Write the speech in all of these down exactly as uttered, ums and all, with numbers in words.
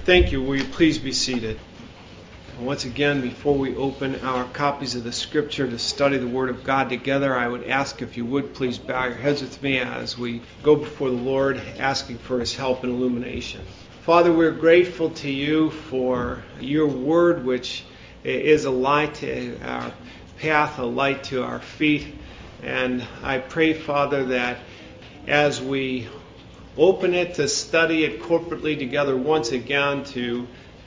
Thank you. Will you please be seated? And once again, before we open our copies of the Scripture to study the Word of God together, I would ask if you would please bow your heads with me as we go before the Lord, asking for His help and illumination. Father, we're grateful to you for your Word, which is a light to our path, a light to our feet. And I pray, Father, that as we open it to study it corporately together once again, to,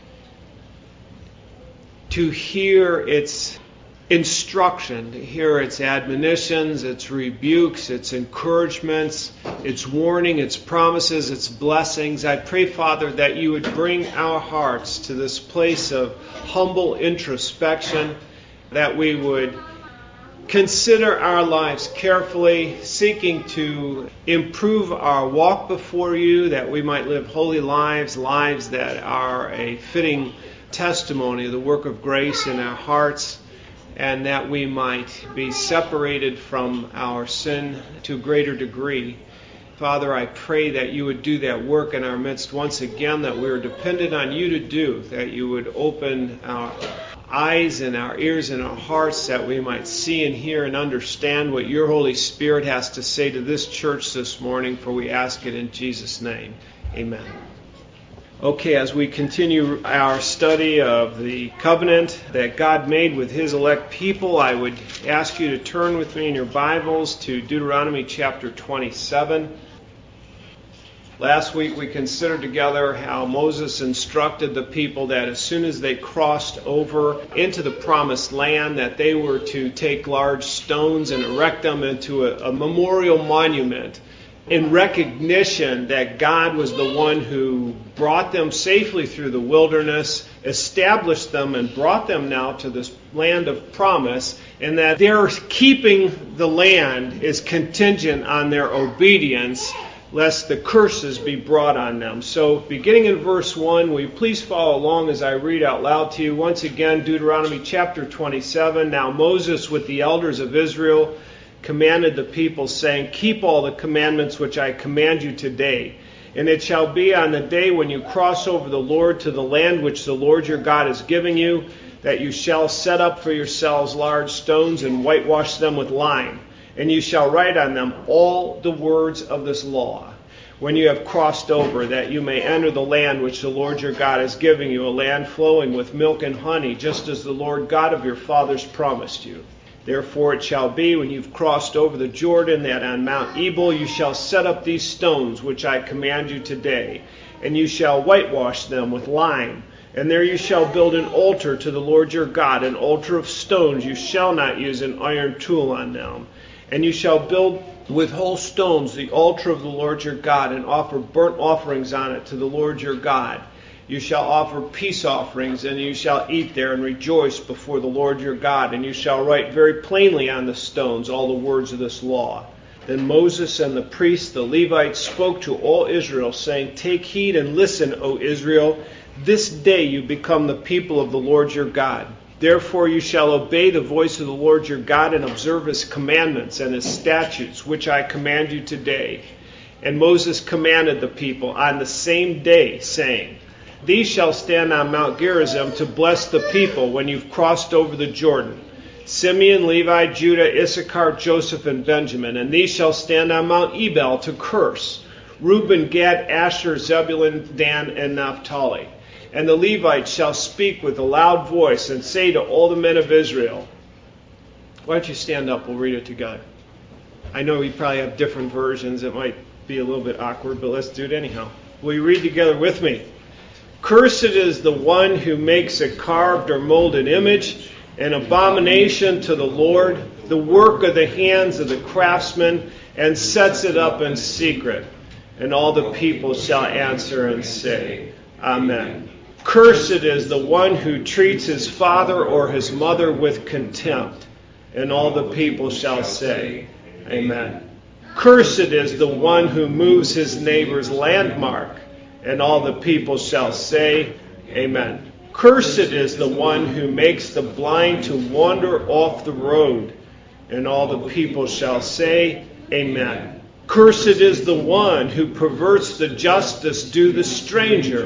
to hear its instruction, to hear its admonitions, its rebukes, its encouragements, its warning, its promises, its blessings. I pray, Father, that you would bring our hearts to this place of humble introspection, that we would consider our lives carefully, seeking to improve our walk before you, that we might live holy lives, lives that are a fitting testimony of the work of grace in our hearts, and that we might be separated from our sin to a greater degree. Father, I pray that you would do that work in our midst once again, that we are dependent on you to do, that you would open our eyes and our ears and our hearts, that we might see and hear and understand what your Holy Spirit has to say to this church this morning, for we ask it in Jesus' name. Amen. Okay, as we continue our study of the covenant that God made with his elect people, I would ask you to turn with me in your Bibles to Deuteronomy chapter twenty-seven. Last week we considered together how Moses instructed the people that as soon as they crossed over into the promised land, that they were to take large stones and erect them into a, a memorial monument in recognition that God was the one who brought them safely through the wilderness, established them, and brought them now to this land of promise, and that their keeping the land is contingent on their obedience, lest the curses be brought on them. So, beginning in verse one, will you please follow along as I read out loud to you once again Deuteronomy chapter twenty-seven. Now Moses with the elders of Israel commanded the people, saying, keep all the commandments which I command you today. And it shall be on the day when you cross over the Lord to the land which the Lord your God is giving you, that you shall set up for yourselves large stones and whitewash them with lime. And you shall write on them all the words of this law, when you have crossed over, that you may enter the land which the Lord your God is giving you, a land flowing with milk and honey, just as the Lord God of your fathers promised you. Therefore it shall be, when you've crossed over the Jordan, that on Mount Ebal you shall set up these stones which I command you today, and you shall whitewash them with lime. And there you shall build an altar to the Lord your God, an altar of stones. You shall not use an iron tool on them. And you shall build with whole stones the altar of the Lord your God, and offer burnt offerings on it to the Lord your God. You shall offer peace offerings, and you shall eat there and rejoice before the Lord your God. And you shall write very plainly on the stones all the words of this law. Then Moses and the priests, the Levites, spoke to all Israel, saying, take heed and listen, O Israel. This day you become the people of the Lord your God. Therefore you shall obey the voice of the Lord your God, and observe his commandments and his statutes, which I command you today. And Moses commanded the people on the same day, saying, these shall stand on Mount Gerizim to bless the people when you've crossed over the Jordan. Simeon, Levi, Judah, Issachar, Joseph, and Benjamin. And these shall stand on Mount Ebal to curse. Reuben, Gad, Asher, Zebulun, Dan, and Naphtali. And the Levites shall speak with a loud voice and say to all the men of Israel. Why don't you stand up? We'll read it together. I know you probably have different versions. It might be a little bit awkward, but let's do it anyhow. Will you read together with me? Cursed is the one who makes a carved or molded image, an abomination to the Lord, the work of the hands of the craftsman, and sets it up in secret. And all the people shall answer and say, Amen. Cursed is the one who treats his father or his mother with contempt. And all the people shall say, Amen. Cursed is the one who moves his neighbor's landmark. And all the people shall say, Amen. Cursed is the one who makes the blind to wander off the road. And all the people shall say, Amen. Cursed is the one who perverts the justice due the stranger.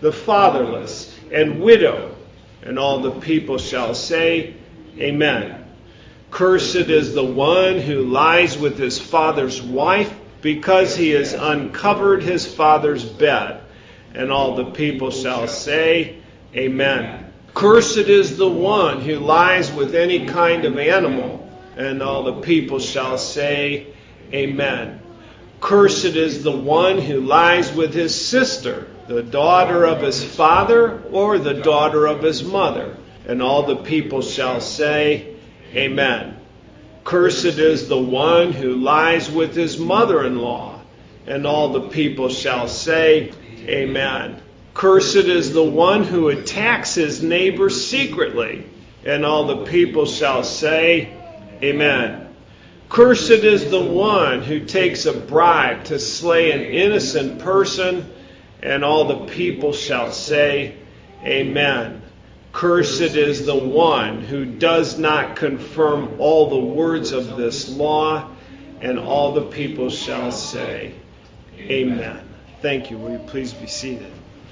the fatherless, and widow. And all the people shall say, Amen. Cursed is the one who lies with his father's wife, because he has uncovered his father's bed. And all the people shall say, Amen. Cursed is the one who lies with any kind of animal. And all the people shall say, Amen. Cursed is the one who lies with his sister, the daughter of his father or the daughter of his mother. And all the people shall say, Amen. Cursed is the one who lies with his mother-in-law. And all the people shall say, Amen. Cursed is the one who attacks his neighbor secretly. And all the people shall say, Amen. Cursed is the one who takes a bribe to slay an innocent person. And all the people shall say, Amen. Cursed is the one who does not confirm all the words of this law. And all the people shall say, Amen. Thank you. Will you please be seated?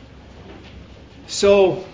So,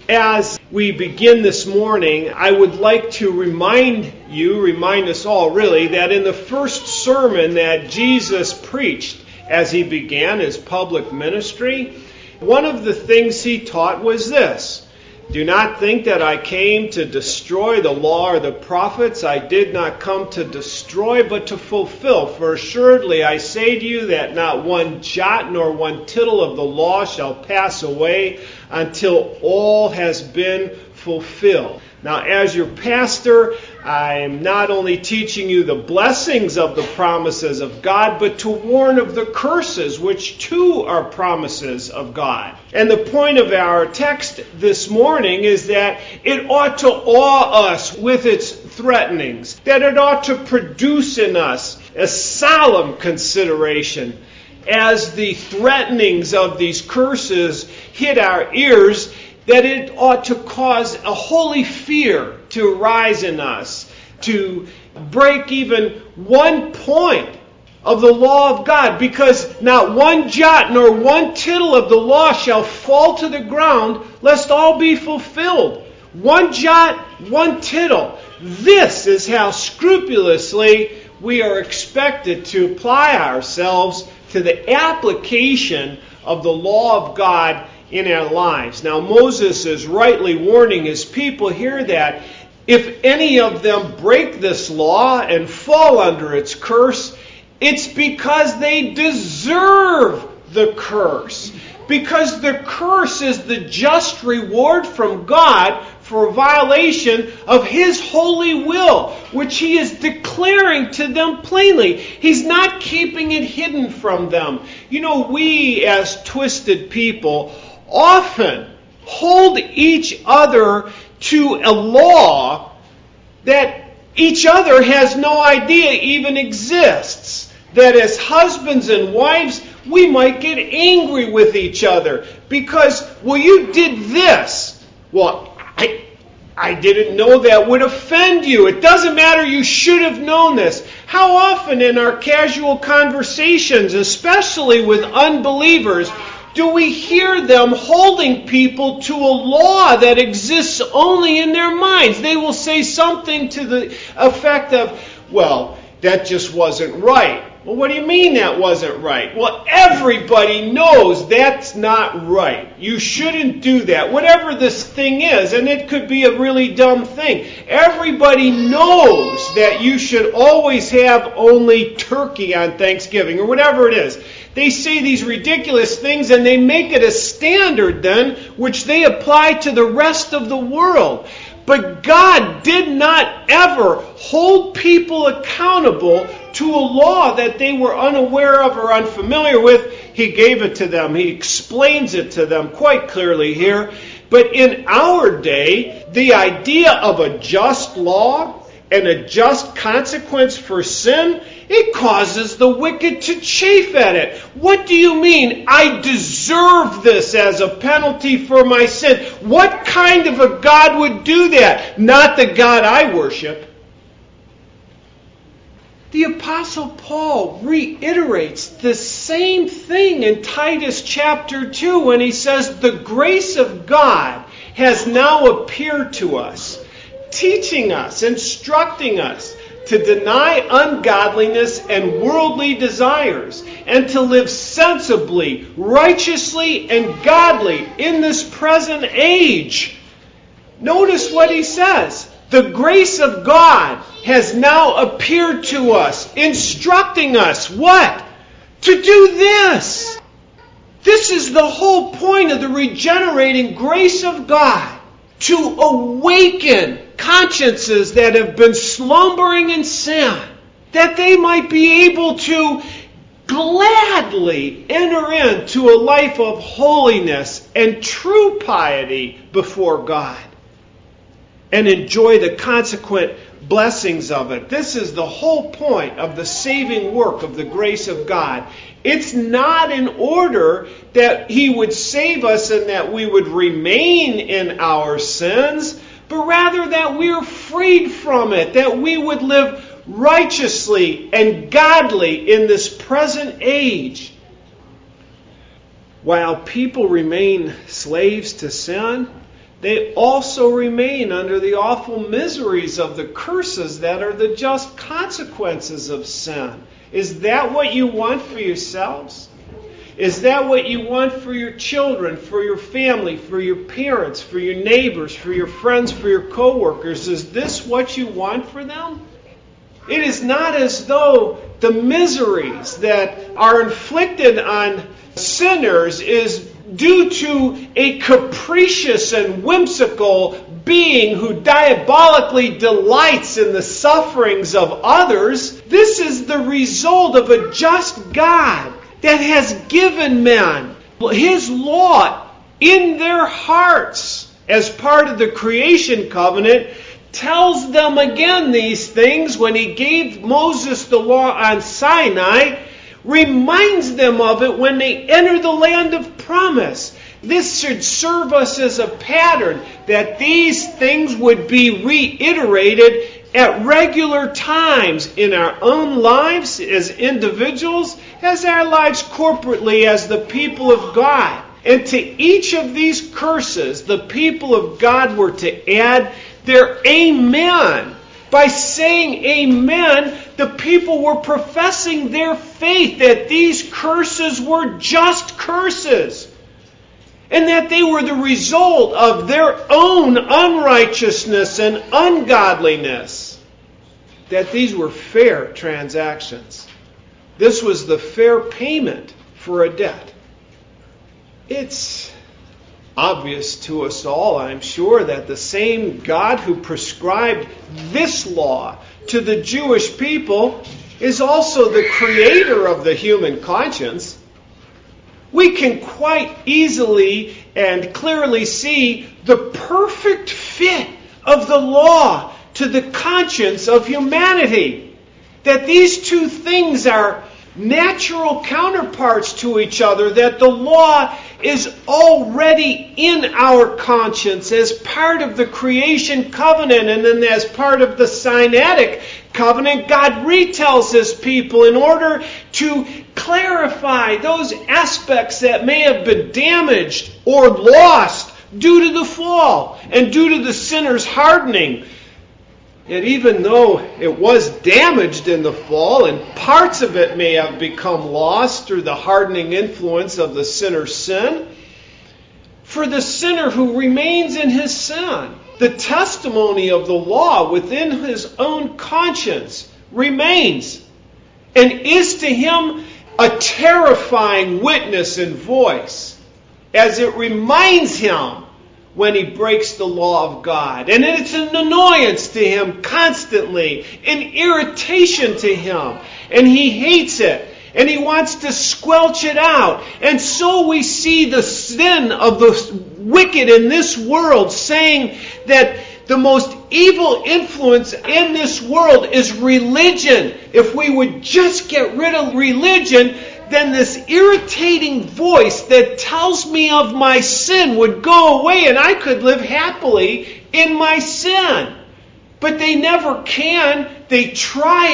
as we begin this morning, I would like to remind you, remind us all really, that in the first sermon that Jesus preached as he began his public ministry, one of the things he taught was this: do not think that I came to destroy the law or the prophets. I did not come to destroy, but to fulfill. For assuredly I say to you that not one jot nor one tittle of the law shall pass away until all has been fulfilled. Now, as your pastor, I'm not only teaching you the blessings of the promises of God, but to warn of the curses, which too are promises of God. And the point of our text this morning is that it ought to awe us with its threatenings, that it ought to produce in us a solemn consideration as the threatenings of these curses hit our ears, that it ought to cause a holy fear to rise in us, to break even one point of the law of God, because not one jot nor one tittle of the law shall fall to the ground, lest all be fulfilled. One jot, one tittle. This is how scrupulously we are expected to apply ourselves to the application of the law of God in our lives. Now, Moses is rightly warning his people here that if any of them break this law and fall under its curse, it's because they deserve the curse. Because the curse is the just reward from God for a violation of His holy will, which He is declaring to them plainly. He's not keeping it hidden from them. You know, we as twisted people often hold each other to a law that each other has no idea even exists. That as husbands and wives, we might get angry with each other because, well, you did this. Well, I, I didn't know that would offend you. It doesn't matter, you should have known this. How often in our casual conversations, especially with unbelievers, do we hear them holding people to a law that exists only in their minds? They will say something to the effect of, well, that just wasn't right. Well, what do you mean that wasn't right? Well, everybody knows that's not right. You shouldn't do that. Whatever this thing is, and it could be a really dumb thing. Everybody knows that you should always have only turkey on Thanksgiving, or whatever it is. They say these ridiculous things and they make it a standard then, which they apply to the rest of the world. But God did not ever hold people accountable to a law that they were unaware of or unfamiliar with. He gave it to them. He explains it to them quite clearly here. But in our day, the idea of a just law and a just consequence for sin, it causes the wicked to chafe at it. What do you mean? I deserve this as a penalty for my sin. What kind of a God would do that? Not the God I worship. The Apostle Paul reiterates the same thing in Titus chapter two when he says, the grace of God has now appeared to us, teaching us, instructing us to deny ungodliness and worldly desires, and to live sensibly, righteously, and godly in this present age. Notice what he says. The grace of God has now appeared to us, instructing us what? To do this. This is the whole point of the regenerating grace of God. To awaken consciences that have been slumbering in sin, that they might be able to gladly enter into a life of holiness and true piety before God, and enjoy the consequent blessings of it. This is the whole point of the saving work of the grace of God. It's not in order that He would save us and that we would remain in our sins, but rather that we are freed from it, that we would live righteously and godly in this present age. While people remain slaves to sin, they also remain under the awful miseries of the curses that are the just consequences of sin. Is that what you want for yourselves? Is that what you want for your children, for your family, for your parents, for your neighbors, for your friends, for your co-workers? Is this what you want for them? It is not as though the miseries that are inflicted on sinners is due to a capricious and whimsical being who diabolically delights in the sufferings of others. This is the result of a just God that has given men His law in their hearts as part of the creation covenant, tells them again these things when He gave Moses the law on Sinai, reminds them of it when they enter the land of promise. This should serve us as a pattern that these things would be reiterated at regular times in our own lives as individuals, as our lives corporately as the people of God. And to each of these curses, the people of God were to add their amen. By saying amen, the people were professing their faith that these curses were just curses, and that they were the result of their own unrighteousness and ungodliness, that these were fair transactions. This was the fair payment for a debt. It's obvious to us all, I'm sure, that the same God who prescribed this law to the Jewish people is also the creator of the human conscience. We can quite easily and clearly see the perfect fit of the law to the conscience of humanity. That these two things are natural counterparts to each other, that the law is already in our conscience as part of the creation covenant, and then as part of the Sinaitic covenant, God retells His people in order to clarify those aspects that may have been damaged or lost due to the fall and due to the sinner's hardening. Yet even though it was damaged in the fall, and parts of it may have become lost through the hardening influence of the sinner's sin, for the sinner who remains in his sin, the testimony of the law within his own conscience remains and is to him a terrifying witness and voice, as it reminds him when he breaks the law of God. And it's an annoyance to him constantly, an irritation to him, and he hates it, and he wants to squelch it out. And so we see the sin of the wicked in this world, saying that the most evil influence in this world is religion. If we would just get rid of religion, then this irritating voice that tells me of my sin would go away and I could live happily in my sin. But they never can. They try it.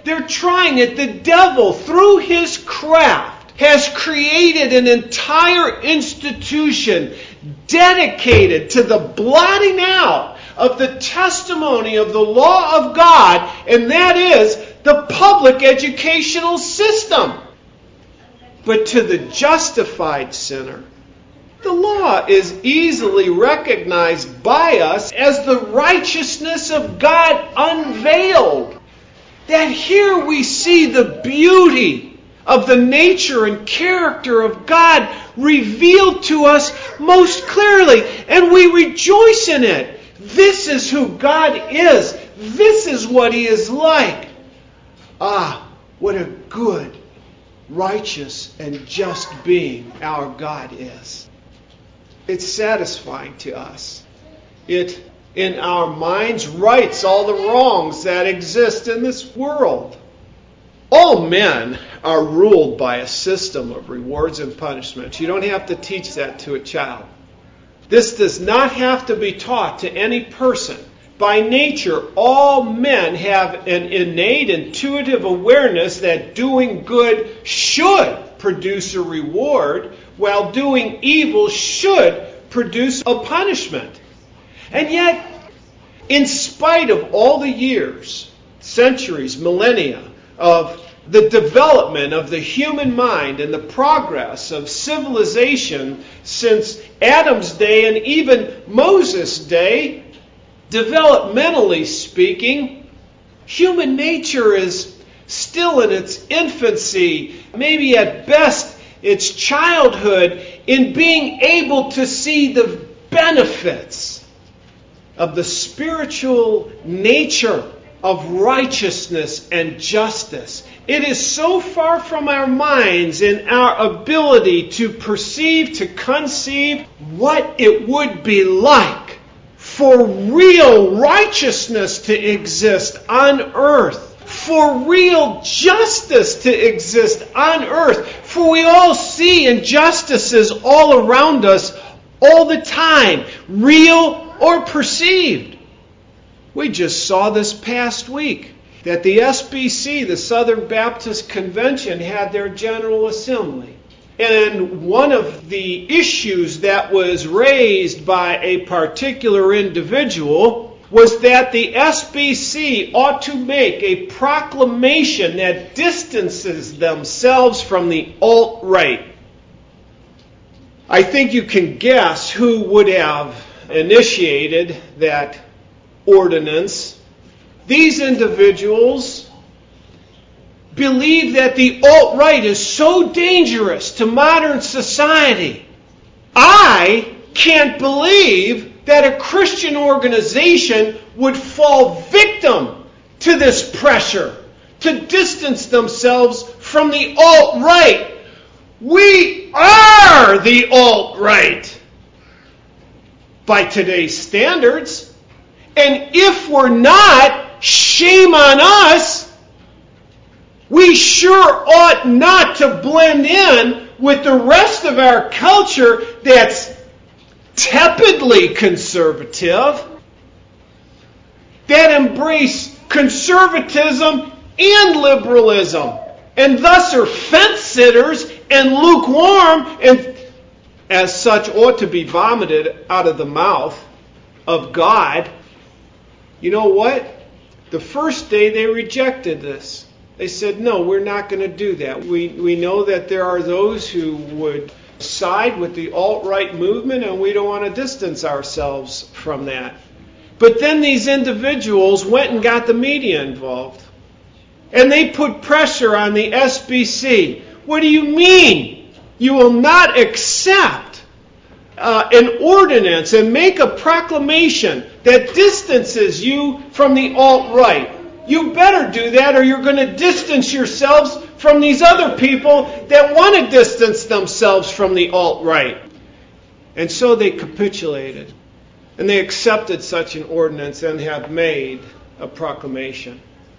They're trying it. The devil, through his craft, has created an entire institution dedicated to the blotting out of the testimony of the law of God, and that is the public educational system. But to the justified sinner, the law is easily recognized by us as the righteousness of God unveiled. That here we see the beauty of the nature and character of God revealed to us most clearly, and we rejoice in it. This is who God is. This is what He is like. Ah, what a good, righteous, and just being our God is. It's satisfying to us. It, in our minds, rights all the wrongs that exist in this world. All men are ruled by a system of rewards and punishments. You don't have to teach that to a child. This does not have to be taught to any person. By nature, all men have an innate, intuitive awareness that doing good should produce a reward, while doing evil should produce a punishment. And yet, in spite of all the years, centuries, millennia of the development of the human mind and the progress of civilization since Adam's day and even Moses' day, developmentally speaking, human nature is still in its infancy, maybe at best its childhood, in being able to see the benefits of the spiritual nature of righteousness and justice. It is so far from our minds in our ability to perceive, to conceive what it would be like for real righteousness to exist on earth, for real justice to exist on earth. For we all see injustices all around us all the time, real or perceived. We just saw this past week that the S B C, the Southern Baptist Convention, had their General Assembly. And one of the issues that was raised by a particular individual was that the S B C ought to make a proclamation that distances themselves from the alt-right. I think you can guess who would have initiated that ordinance. These individuals believe that the alt-right is so dangerous to modern society. I can't believe that a Christian organization would fall victim to this pressure to distance themselves from the alt-right. We are the alt-right by today's standards. And if we're not, shame on us. We sure ought not to blend in with the rest of our culture that's tepidly conservative, that embrace conservatism and liberalism, and thus are fence-sitters and lukewarm, and as such ought to be vomited out of the mouth of God. You know what? The first day they rejected this. They said, no, we're not going to do that. We we know that there are those who would side with the alt-right movement, and we don't want to distance ourselves from that. But then these individuals went and got the media involved. And they put pressure on the S B C. What do you mean? You will not accept uh, an ordinance and make a proclamation that distances you from the alt-right. You better do that, or you're going to distance yourselves from these other people that want to distance themselves from the alt-right. And so they capitulated. And they accepted such an ordinance and have made a proclamation.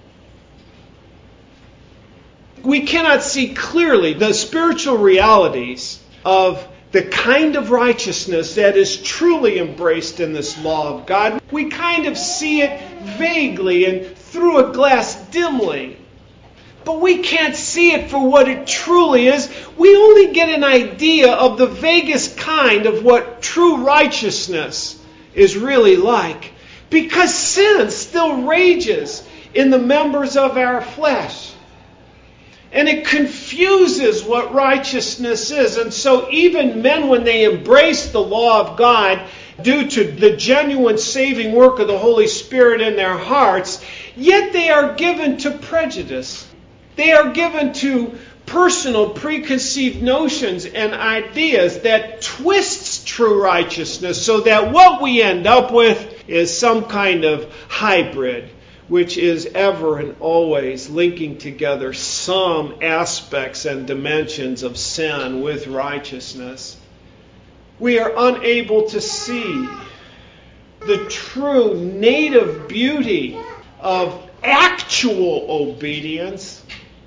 We cannot see clearly the spiritual realities of the kind of righteousness that is truly embraced in this law of God. We kind of see it vaguely and through a glass dimly. but we can't see it for what it truly is. We only get an idea of the vaguest kind of what true righteousness is really like, because sin still rages in the members of our flesh. And it confuses what righteousness is. And so even men, when they embrace the law of God, due to the genuine saving work of the Holy Spirit in their hearts, yet they are given to prejudice. They are given to personal preconceived notions and ideas that twists true righteousness, so that what we end up with is some kind of hybrid, which is ever and always linking together some aspects and dimensions of sin with righteousness. We are unable to see the true native beauty of actual obedience.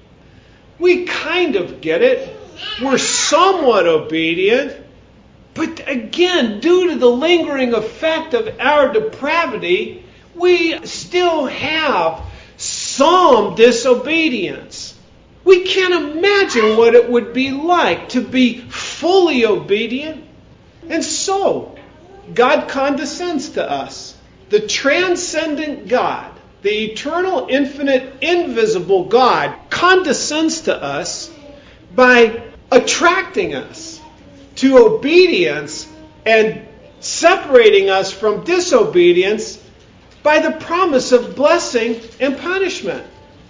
We kind of get it. We're somewhat obedient. But again, due to the lingering effect of our depravity, we still have some disobedience. We can't imagine what it would be like to be fully obedient. And so, God condescends to us. The transcendent God, the eternal, infinite, invisible God, condescends to us by attracting us to obedience and separating us from disobedience by the promise of blessing and punishment.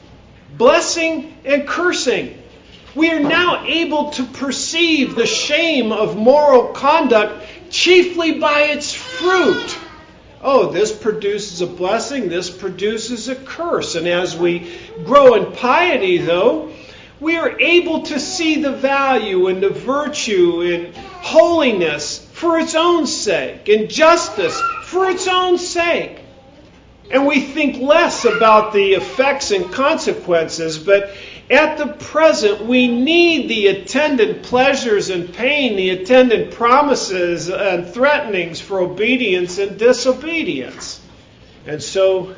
Blessing and cursing. We are now able to perceive the shame of moral conduct chiefly by its fruit. Oh, this produces a blessing, this produces a curse. And as we grow in piety, though, we are able to see the value and the virtue in holiness for its own sake, and justice for its own sake. And we think less about the effects and consequences, but at the present we need the attendant pleasures and pain, the attendant promises and threatenings for obedience and disobedience. And so,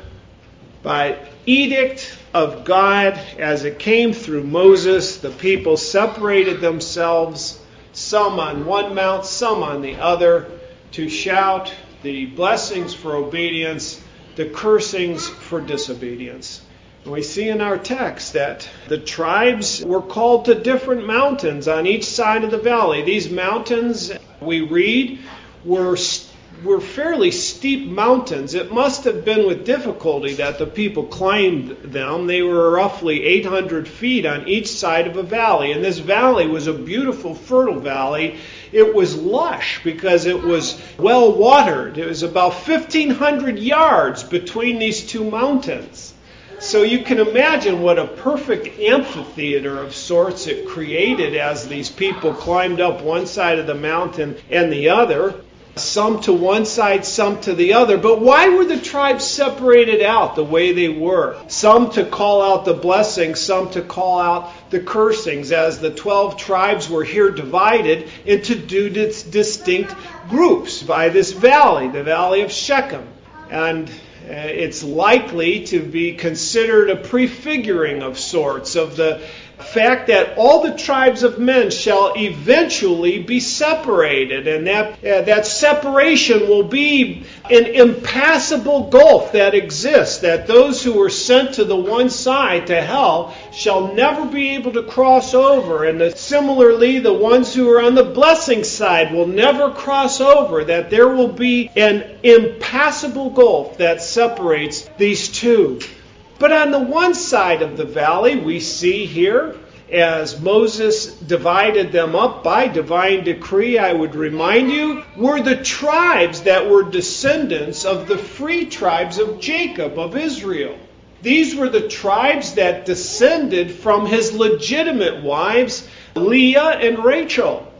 by edict of God, as it came through Moses, the people separated themselves, some on one mount, some on the other, to shout the blessings for obedience, the cursings for disobedience. And we see in our text that the tribes were called to different mountains on each side of the valley. These mountains, we read, were were fairly steep mountains. It must have been with difficulty that the people climbed them. They were roughly eight hundred feet on each side of a valley. And this valley was a beautiful, fertile valley. It was lush because it was well watered. It was about fifteen hundred yards between these two mountains. So you can imagine what a perfect amphitheater of sorts it created as these people climbed up one side of the mountain and the other. Some to one side, some to the other. But why were the tribes separated out the way they were? Some to call out the blessings, some to call out the cursings, as the twelve tribes were here divided into two distinct groups by this valley, the valley of Shechem. And uh, it's likely to be considered a prefiguring of sorts of the fact that all the tribes of men shall eventually be separated, and that uh, that separation will be an impassable gulf that exists, that those who are sent to the one side, to hell, shall never be able to cross over, and the, similarly the ones who are on the blessing side will never cross over, that there will be an impassable gulf that separates these two. But on the one side of the valley, we see here, as Moses divided them up by divine decree, I would remind you, were the tribes that were descendants of the free tribes of Jacob, of Israel. These were the tribes that descended from his legitimate wives, Leah and Rachel.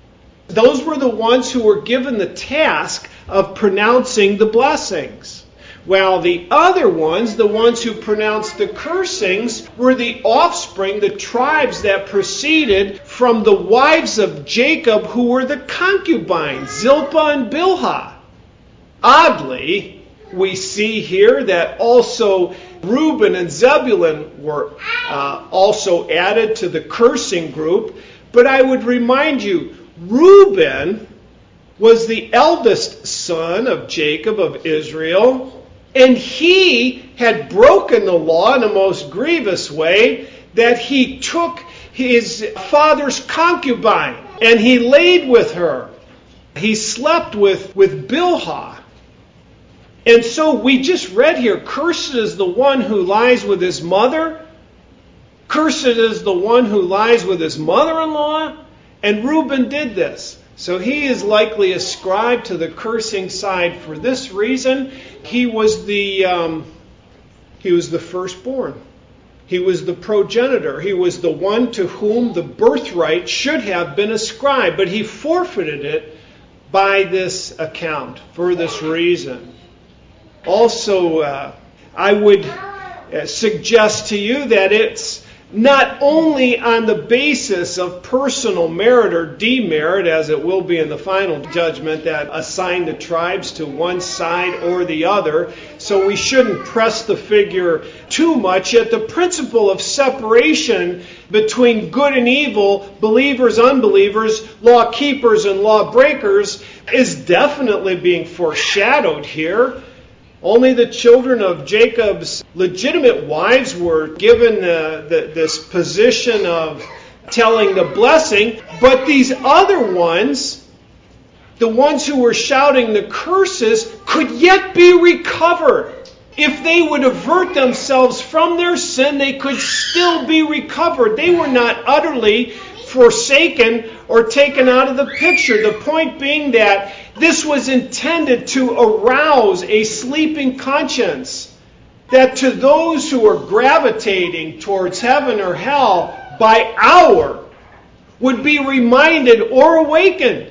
Those were the ones who were given the task of pronouncing the blessings. While the other ones, the ones who pronounced the cursings, were the offspring, the tribes that proceeded from the wives of Jacob, who were the concubines, Zilpah and Bilhah. Oddly, we see here that also Reuben and Zebulun were uh, also added to the cursing group. But I would remind you, Reuben was the eldest son of Jacob of Israel, and he had broken the law in a most grievous way, that he took his father's concubine and he laid with her. He slept with, with Bilhah. And so we just read here, cursed is the one who lies with his mother. Cursed is the one who lies with his mother-in-law. And Reuben did this. So he is likely ascribed to the cursing side for this reason. He was the um, he was the firstborn. He was the progenitor. He was the one to whom the birthright should have been ascribed. But he forfeited it by this account for this reason. Also, uh, I would uh, suggest to you that it's not only on the basis of personal merit or demerit, as it will be in the final judgment, that assign the tribes to one side or the other. So we shouldn't press the figure too much. Yet the principle of separation between good and evil, believers, unbelievers, law keepers and law breakers, is definitely being foreshadowed here. Only the children of Jacob's legitimate wives were given uh, the, this position of telling the blessing, but these other ones, the ones who were shouting the curses, could yet be recovered. If they would avert themselves from their sin, they could still be recovered. They were not utterly forsaken or taken out of the picture. The point being that this was intended to arouse a sleeping conscience, that to those who are gravitating towards heaven or hell by hour would be reminded or awakened.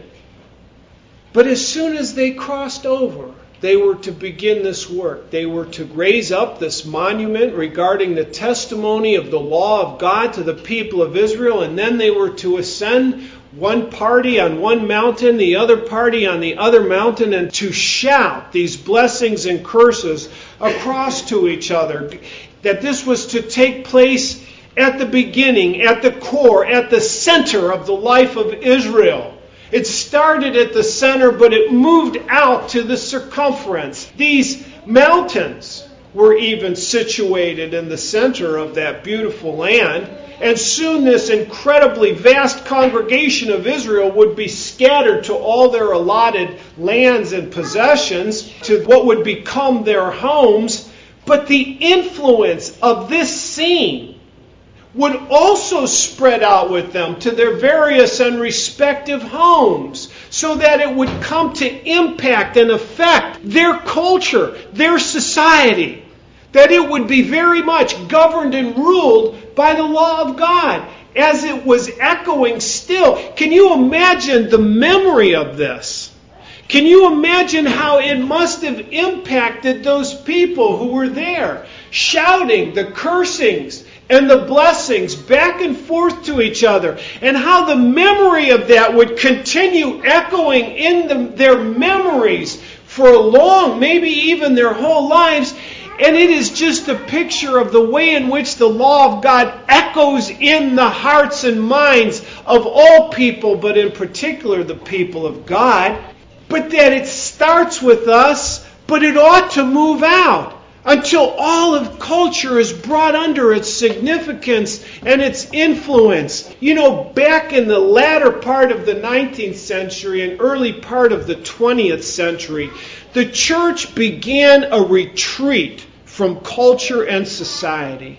But as soon as they crossed over, they were to begin this work. They were to raise up this monument regarding the testimony of the law of God to the people of Israel, and then they were to ascend, one party on one mountain, the other party on the other mountain, and to shout these blessings and curses across to each other. That this was to take place at the beginning, at the core, at the center of the life of Israel. It started at the center, but it moved out to the circumference. These mountains were even situated in the center of that beautiful land. And soon this incredibly vast congregation of Israel would be scattered to all their allotted lands and possessions, to what would become their homes. But the influence of this scene would also spread out with them to their various and respective homes, so that it would come to impact and affect their culture, their society, that it would be very much governed and ruled by the law of God, as it was echoing still. Can you imagine the memory of this? Can you imagine how it must have impacted those people who were there, shouting the cursings and the blessings back and forth to each other, and how the memory of that would continue echoing in the, their memories for a long, maybe even their whole lives. And it is just a picture of the way in which the law of God echoes in the hearts and minds of all people, but in particular the people of God. But that it starts with us, but it ought to move out, until all of culture is brought under its significance and its influence. You know, back in the latter part of the nineteenth century and early part of the twentieth century, the church began a retreat from culture and society.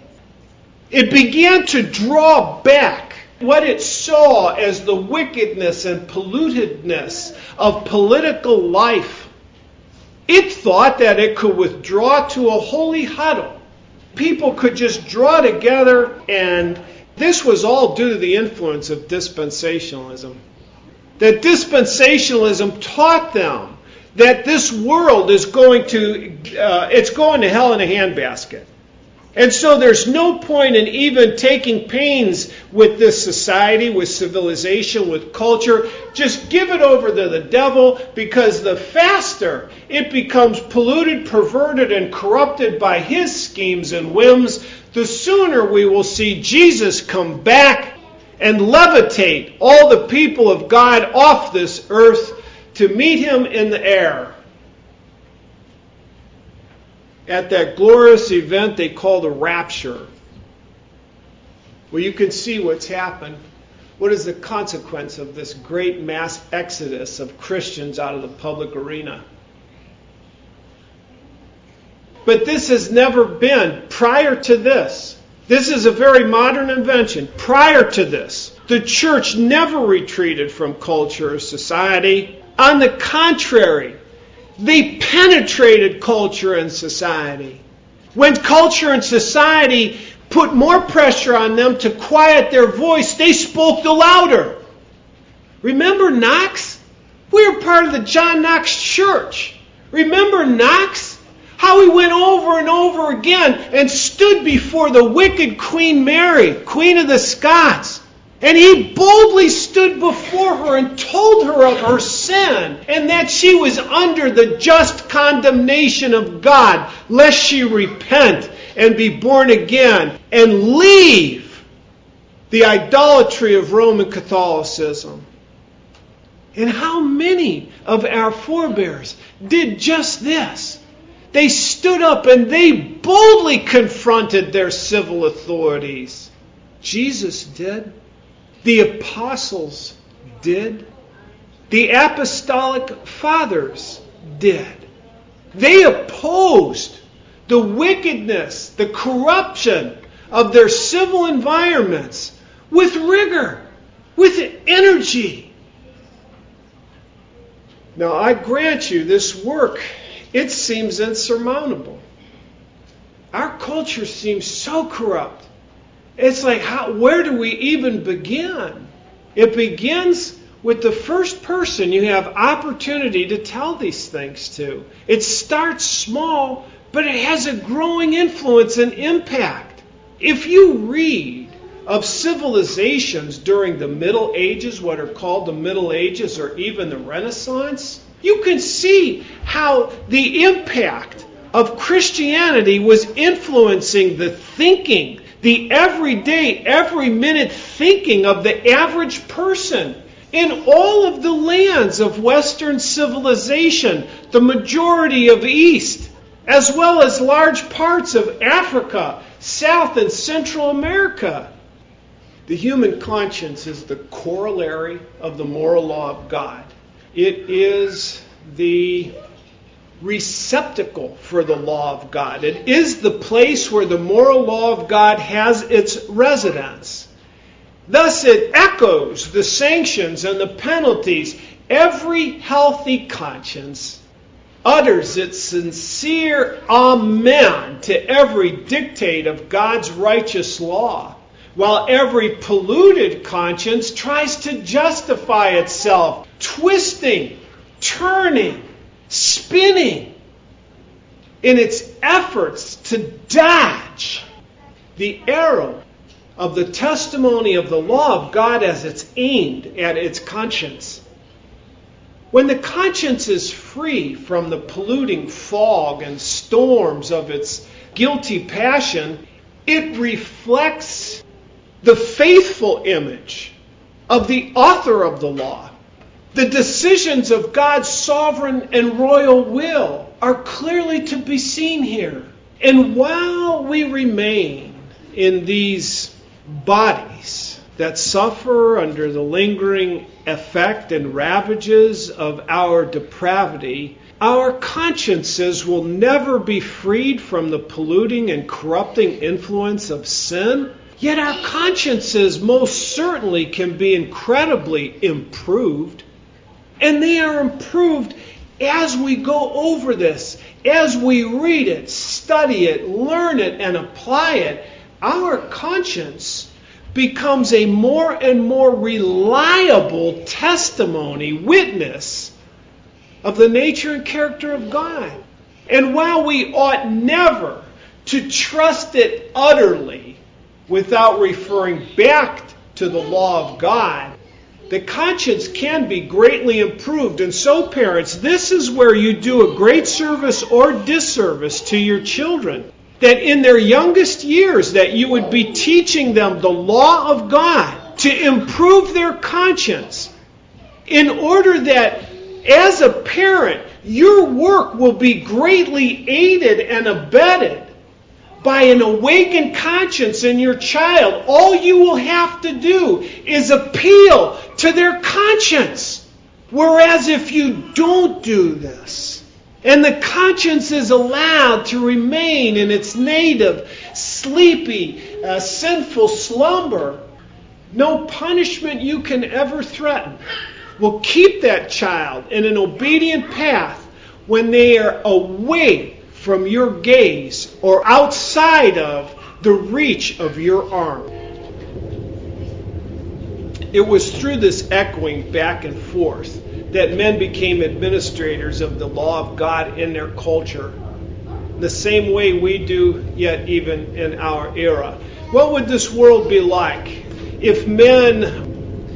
It began to draw back what it saw as the wickedness and pollutedness of political life. It thought that it could withdraw to a holy huddle. People could just draw together, and this was all due to the influence of dispensationalism. That dispensationalism taught them that this world is going to, uh, it's going to hell in a handbasket. And so there's no point in even taking pains with this society, with civilization, with culture. Just give it over to the devil, because the faster it becomes polluted, perverted, and corrupted by his schemes and whims, the sooner we will see Jesus come back and levitate all the people of God off this earth to meet him in the air at that glorious event they call the rapture, where you can see what's happened. What is the consequence of this great mass exodus of Christians out of the public arena? But this has never been, prior to this, this is a very modern invention. Prior to this, the church never retreated from culture or society. On the contrary, they penetrated culture and society. When culture and society put more pressure on them to quiet their voice, they spoke the louder. Remember Knox? We were part of the John Knox Church. Remember Knox? How he went over and over again and stood before the wicked Queen Mary, Queen of the Scots. And he boldly stood before her and told her of her sin, and that she was under the just condemnation of God, lest she repent and be born again and leave the idolatry of Roman Catholicism. And how many of our forebears did just this? They stood up and they boldly confronted their civil authorities. Jesus did. The apostles did. The apostolic fathers did. They opposed the wickedness, the corruption of their civil environments with rigor, with energy. Now, I grant you, this work, it seems insurmountable. Our culture seems so corrupt. It's like, how, where do we even begin? It begins with the first person you have opportunity to tell these things to. It starts small, but it has a growing influence and impact. If you read of civilizations during the Middle Ages, what are called the Middle Ages, or even the Renaissance, you can see how the impact of Christianity was influencing the thinking, the everyday, every minute thinking of the average person in all of the lands of Western civilization, the majority of East, as well as large parts of Africa, South and Central America. The human conscience is the corollary of the moral law of God. It is the receptacle for the law of God. It is the place where the moral law of God has its residence. Thus it echoes the sanctions and the penalties. Every healthy conscience utters its sincere amen to every dictate of God's righteous law, while every polluted conscience tries to justify itself, twisting, turning, spinning in its efforts to dodge the arrow of the testimony of the law of God as it's aimed at its conscience. When the conscience is free from the polluting fog and storms of its guilty passion, it reflects the faithful image of the author of the law. The decisions of God's sovereign and royal will are clearly to be seen here. And while we remain in these bodies that suffer under the lingering effect and ravages of our depravity, our consciences will never be freed from the polluting and corrupting influence of sin. Yet our consciences most certainly can be incredibly improved. And they are improved as we go over this, as we read it, study it, learn it, and apply it. Our conscience becomes a more and more reliable testimony, witness of the nature and character of God. And while we ought never to trust it utterly without referring back to the law of God, the conscience can be greatly improved. And so, parents, this is where you do a great service or disservice to your children. That in their youngest years, that you would be teaching them the law of God to improve their conscience, in order that as a parent, your work will be greatly aided and abetted by an awakened conscience in your child. All you will have to do is appeal to their conscience. Whereas if you don't do this, and the conscience is allowed to remain in its native, sleepy, uh, sinful slumber, no punishment you can ever threaten will keep that child in an obedient path when they are away from your gaze or outside of the reach of your arm. It was through this echoing back and forth that men became administrators of the law of God in their culture, the same way we do yet even in our era. What would this world be like if men,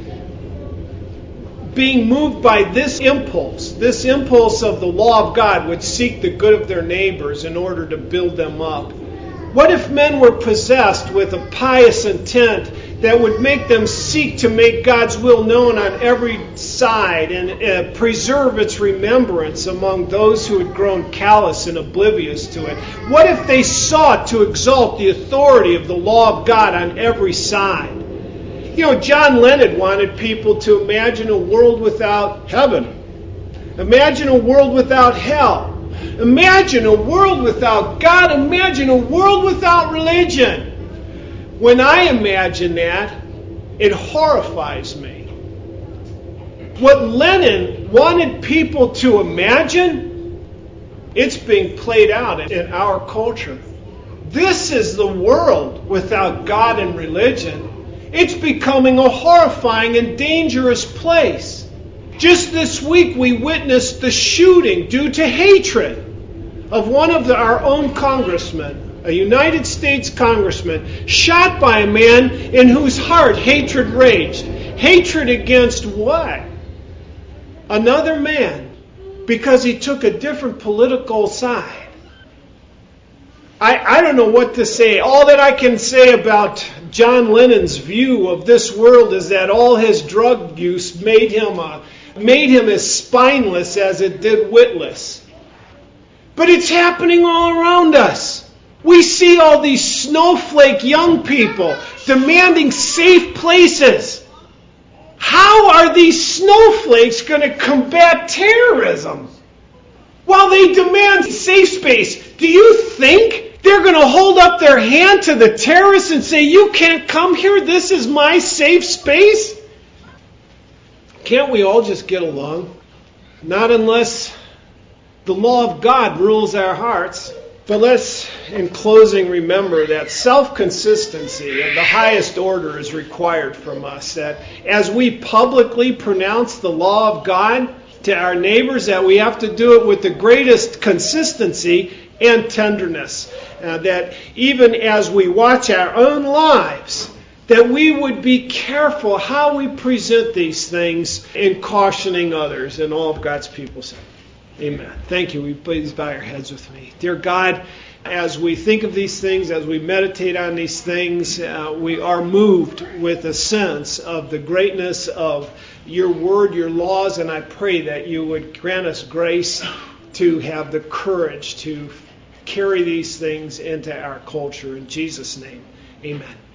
being moved by this impulse, this impulse of the law of God, would seek the good of their neighbors in order to build them up? What if men were possessed with a pious intent that would make them seek to make God's will known on every side and uh, preserve its remembrance among those who had grown callous and oblivious to it? What if they sought to exalt the authority of the law of God on every side? You know, John Lennon wanted people to imagine a world without heaven. Imagine a world without hell. Imagine a world without God. Imagine a world without religion. When I imagine that, it horrifies me. What Lenin wanted people to imagine, it's being played out in our culture. This is the world without God and religion. It's becoming a horrifying and dangerous place. Just this week we witnessed the shooting due to hatred of one of the, our own congressmen, a United States congressman, shot by a man in whose heart hatred raged. Hatred against what? Another man, because he took a different political side. I, I don't know what to say. All that I can say about John Lennon's view of this world is that all his drug use made him a, made him as spineless as it did witless. But it's happening all around us. We see all these snowflake young people demanding safe places. How are these snowflakes going to combat terrorism while they demand safe space? Do you think they're going to hold up their hand to the terrorists and say, "You can't come here, this is my safe space"? Can't we all just get along? Not unless the law of God rules our hearts. But let's, in closing, remember that self-consistency of the highest order is required from us. That as we publicly pronounce the law of God to our neighbors, that we have to do it with the greatest consistency and tenderness. Uh, that even as we watch our own lives, that we would be careful how we present these things in cautioning others. And all of God's people say, amen. Thank you. We please bow your heads with me. Dear God, as we think of these things, as we meditate on these things, uh, we are moved with a sense of the greatness of your word, your laws, and I pray that you would grant us grace to have the courage to carry these things into our culture. In Jesus' name, amen.